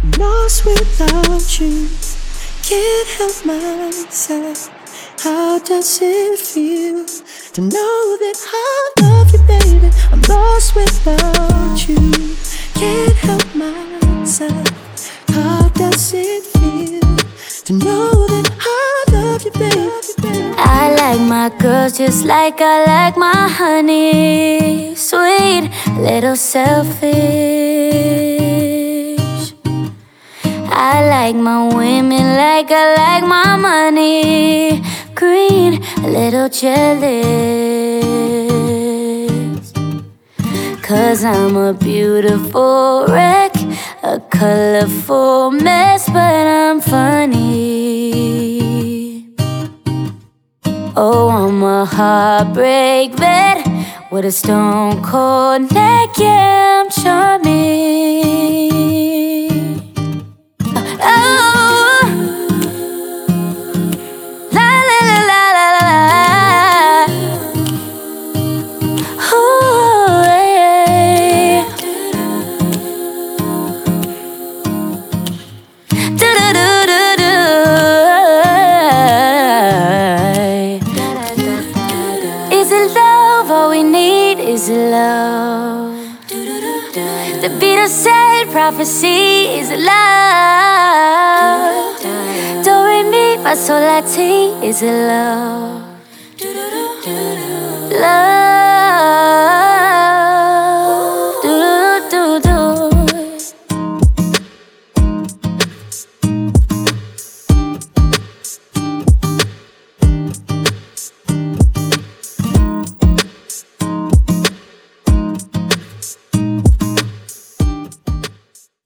lost without you. Can't help myself. How does it feel to know that I love you, baby? I'm lost without you. Can't help myself. How does it feel to know that I love you, baby? I like my girls just like I like my honey. Sweet, little selfish. I like my women like I like my money. Green, a little jealous. 'Cause I'm a beautiful wreck, a colorful mess, but I'm funny. Oh, I'm a heartbreak vet with a stone cold neck, yeah, I'm charming. Oh, la la la la la la. Oh, yeah. Do do do do do. Is it love? All we need is love. The Beatles said prophecy is love. Do re mi fa sol la ti is love. Love.